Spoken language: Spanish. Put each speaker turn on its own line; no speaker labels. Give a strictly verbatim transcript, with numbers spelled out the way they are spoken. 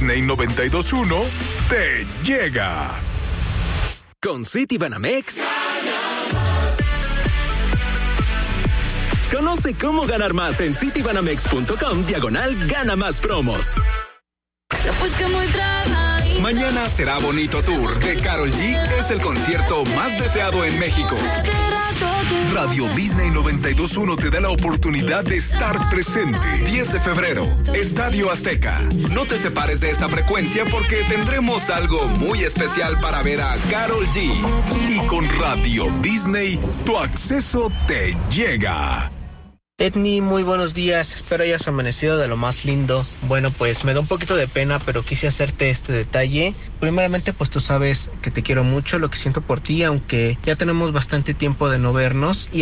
Disney noventa y dos punto uno te llega.
Con Citibanamex. Conoce cómo ganar más en citibanamex.com diagonal gana más promos.
Mañana será Bonito Tour de Karol G. Es el concierto más deseado en México.
Radio Disney noventa y dos punto uno te da la oportunidad de estar presente.
diez de febrero, Estadio Azteca. No te separes de esta frecuencia porque tendremos algo muy especial para ver a Karol G.
Y con Radio Disney, tu acceso te llega.
Etni, muy buenos días, espero hayas amanecido de lo más lindo. Bueno, pues me da un poquito de pena, pero quise hacerte este detalle. Primeramente, pues tú sabes que te quiero mucho, lo que siento por ti, aunque ya tenemos bastante tiempo de no vernos. Y